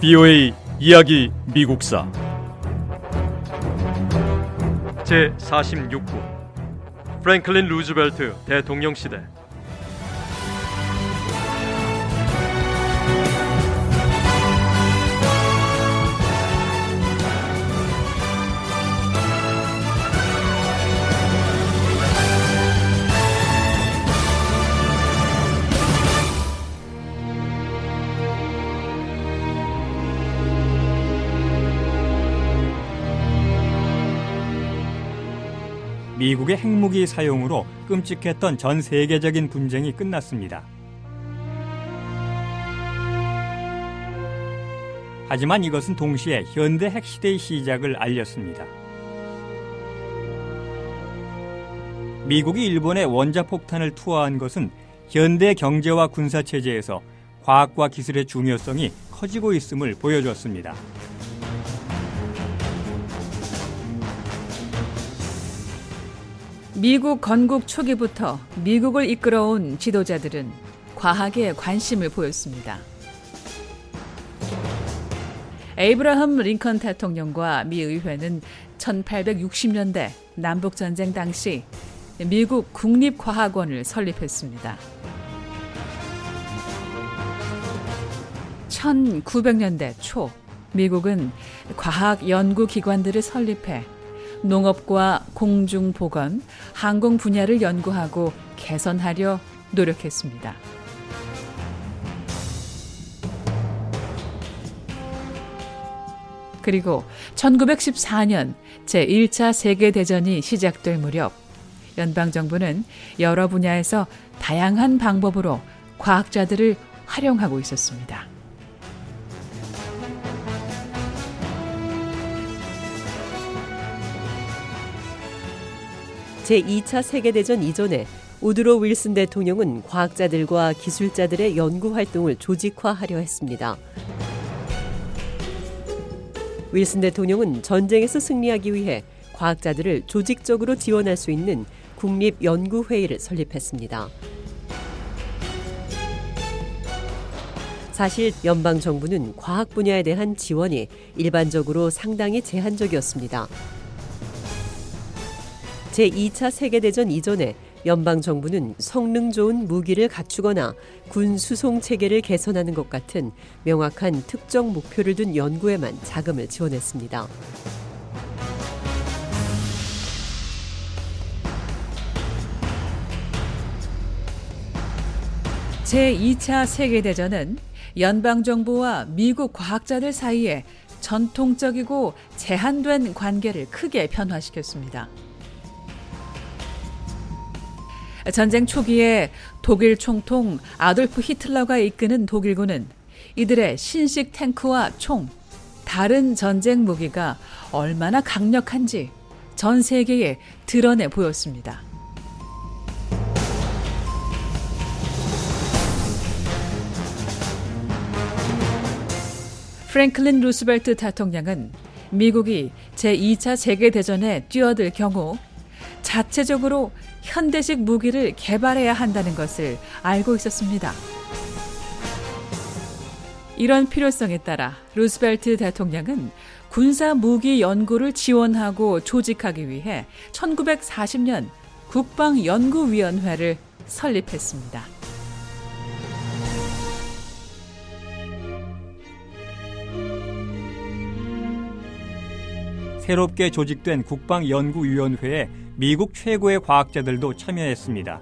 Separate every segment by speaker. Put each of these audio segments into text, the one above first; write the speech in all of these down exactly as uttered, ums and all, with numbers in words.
Speaker 1: 비오에이 이야기 미국사 제사십육 부 프랭클린 루즈벨트 대통령 시대.
Speaker 2: 미국의 핵무기 사용으로 끔찍했던 전 세계적인 분쟁이 끝났습니다. 하지만 이것은 동시에 현대 핵시대의 시작을 알렸습니다. 미국이 일본에 원자폭탄을 투하한 것은 현대 경제와 군사체제에서 과학과 기술의 중요성이 커지고 있음을 보여줬습니다.
Speaker 3: 미국 건국 초기부터 미국을 이끌어온 지도자들은 과학에 관심을 보였습니다. 에이브라함 링컨 대통령과 미 의회는 천팔백육십 년대 남북전쟁 당시 미국 국립과학원을 설립했습니다. 천구백 년대 초 미국은 과학연구기관들을 설립해 농업과 공중보건, 항공 분야를 연구하고 개선하려 노력했습니다. 그리고 천구백십사 년 제일 차 세계대전이 시작될 무렵 연방정부는 여러 분야에서 다양한 방법으로 과학자들을 활용하고 있었습니다.
Speaker 4: 제이 차 세계대전 이전에 우드로 윌슨 대통령은 과학자들과 기술자들의 연구활동을 조직화하려 했습니다. 윌슨 대통령은 전쟁에서 승리하기 위해 과학자들을 조직적으로 지원할 수 있는 국립연구회의를 설립했습니다. 사실 연방정부는 과학 분야에 대한 지원이 일반적으로 상당히 제한적이었습니다. 제이 차 세계대전 이전에 연방정부는 성능 좋은 무기를 갖추거나 군 수송 체계를 개선하는 것 같은 명확한 특정 목표를 둔 연구에만 자금을 지원했습니다.
Speaker 3: 제이 차 세계대전은 연방정부와 미국 과학자들 사이에 전통적이고 제한된 관계를 크게 변화시켰습니다. 전쟁 초기에 독일 총통 아돌프 히틀러가 이끄는 독일군은 이들의 신식 탱크와 총, 다른 전쟁 무기가 얼마나 강력한지 전 세계에 드러내 보였습니다. 프랭클린 루스벨트 대통령은 미국이 제이 차 세계대전에 뛰어들 경우 자체적으로 현대식 무기를 개발해야 한다는 것을 알고 있었습니다. 이런 필요성에 따라 루스벨트 대통령은 군사 무기 연구를 지원하고 조직하기 위해 천구백사십 년 국방연구위원회를 설립했습니다.
Speaker 2: 새롭게 조직된 국방연구위원회에 미국 최고의 과학자들도 참여했습니다.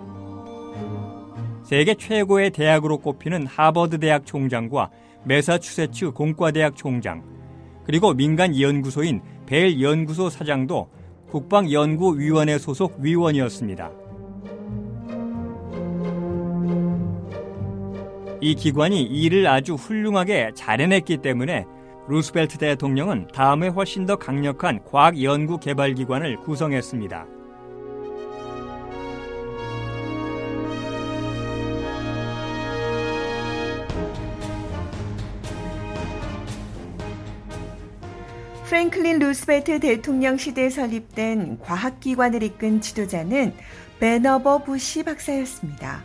Speaker 2: 세계 최고의 대학으로 꼽히는 하버드 대학 총장과 매사추세츠 공과대학 총장, 그리고 민간 연구소인 벨 연구소 사장도 국방연구위원회 소속 위원이었습니다. 이 기관이 일을 아주 훌륭하게 잘 해냈기 때문에 루스벨트 대통령은 다음에 훨씬 더 강력한 과학연구개발기관을 구성했습니다.
Speaker 5: 프랭클린 루스벨트 대통령 시대에 설립된 과학기관을 이끈 지도자는 베너버 부시 박사였습니다.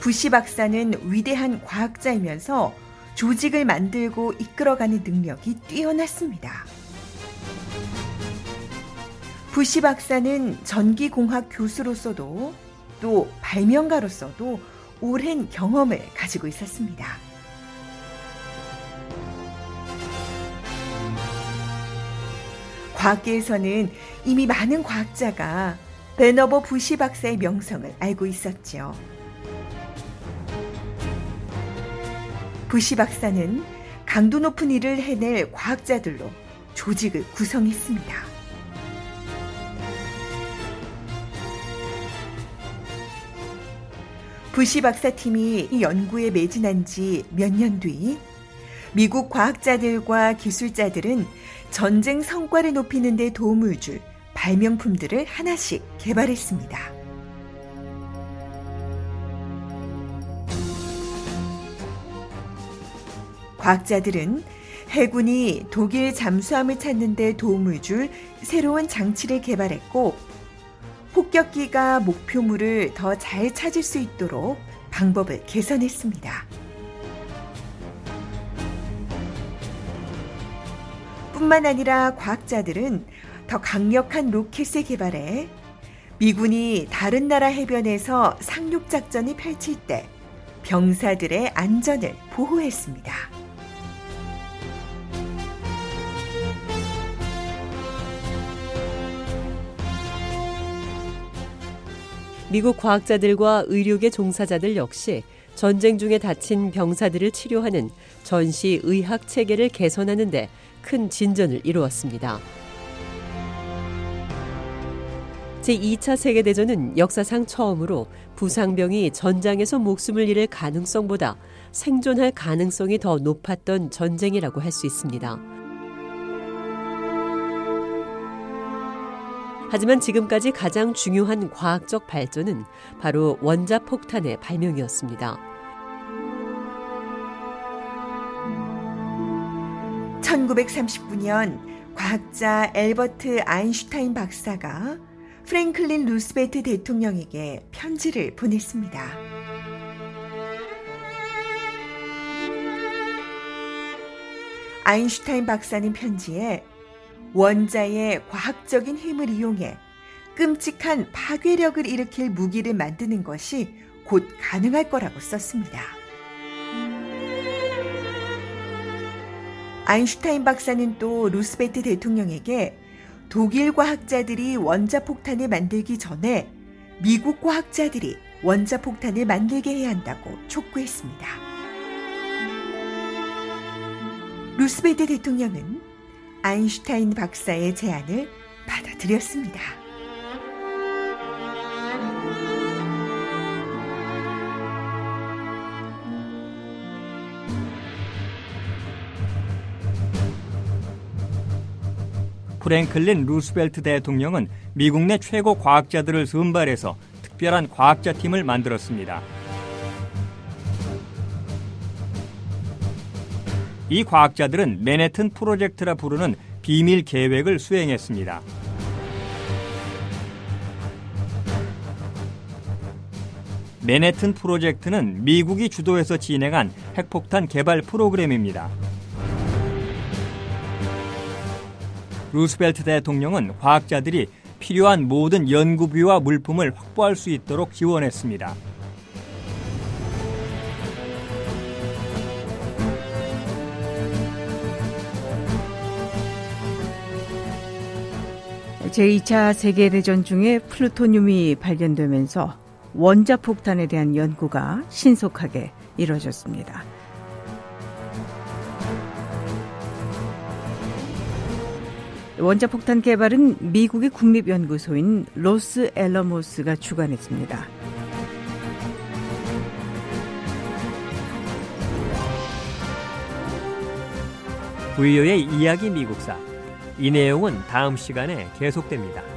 Speaker 5: 부시 박사는 위대한 과학자이면서 조직을 만들고 이끌어가는 능력이 뛰어났습니다. 부시 박사는 전기공학 교수로서도 또 발명가로서도 오랜 경험을 가지고 있었습니다. 과학계에서는 이미 많은 과학자가 베너버 부시 박사의 명성을 알고 있었죠. 부시 박사는 강도 높은 일을 해낼 과학자들로 조직을 구성했습니다. 부시 박사팀이 이 연구에 매진한 지 몇 년 뒤 미국 과학자들과 기술자들은 전쟁 성과를 높이는 데 도움을 줄 발명품들을 하나씩 개발했습니다. 과학자들은 해군이 독일 잠수함을 찾는 데 도움을 줄 새로운 장치를 개발했고 폭격기가 목표물을 더 잘 찾을 수 있도록 방법을 개선했습니다. 뿐만 아니라 과학자들은 더 강력한 로켓을 개발해 미군이 다른 나라 해변에서 상륙작전을 펼칠 때 병사들의 안전을 보호했습니다.
Speaker 4: 미국 과학자들과 의료계 종사자들 역시 전쟁 중에 다친 병사들을 치료하는 전시 의학 체계를 개선하는 데 큰 진전을 이루었습니다. 제이 차 세계대전은 역사상 처음으로 부상병이 전장에서 목숨을 잃을 가능성보다 생존할 가능성이 더 높았던 전쟁이라고 할 수 있습니다. 하지만 지금까지 가장 중요한 과학적 발전은 바로 원자폭탄의 발명이었습니다.
Speaker 5: 천구백삼십구 년 과학자 엘버트 아인슈타인 박사가 프랭클린 루스벨트 대통령에게 편지를 보냈습니다. 아인슈타인 박사는 편지에 원자의 과학적인 힘을 이용해 끔찍한 파괴력을 일으킬 무기를 만드는 것이 곧 가능할 거라고 썼습니다. 아인슈타인 박사는 또 루스벨트 대통령에게 독일 과학자들이 원자폭탄을 만들기 전에 미국 과학자들이 원자폭탄을 만들게 해야 한다고 촉구했습니다. 루스벨트 대통령은 아인슈타인 박사의 제안을 받아들였습니다.
Speaker 2: 프랭클린 루스벨트 대통령은 미국 내 최고 과학자들을 선발해서 특별한 과학자 팀을 만들었습니다. 이 과학자들은 맨해튼 프로젝트라 부르는 비밀 계획을 수행했습니다. 맨해튼 프로젝트는 미국이 주도해서 진행한 핵폭탄 개발 프로그램입니다. 루스벨트 대통령은 과학자들이 필요한 모든 연구비와 물품을 확보할 수 있도록 지원했습니다.
Speaker 6: 제이 차 세계대전 중에 플루토늄이 발견되면서 원자폭탄에 대한 연구가 신속하게 이루어졌습니다. 원자폭탄 개발은 미국의 국립연구소인 로스 앨러모스가 주관했습니다.
Speaker 7: 부유의 이야기 미국사. 이 내용은 다음 시간에 계속됩니다.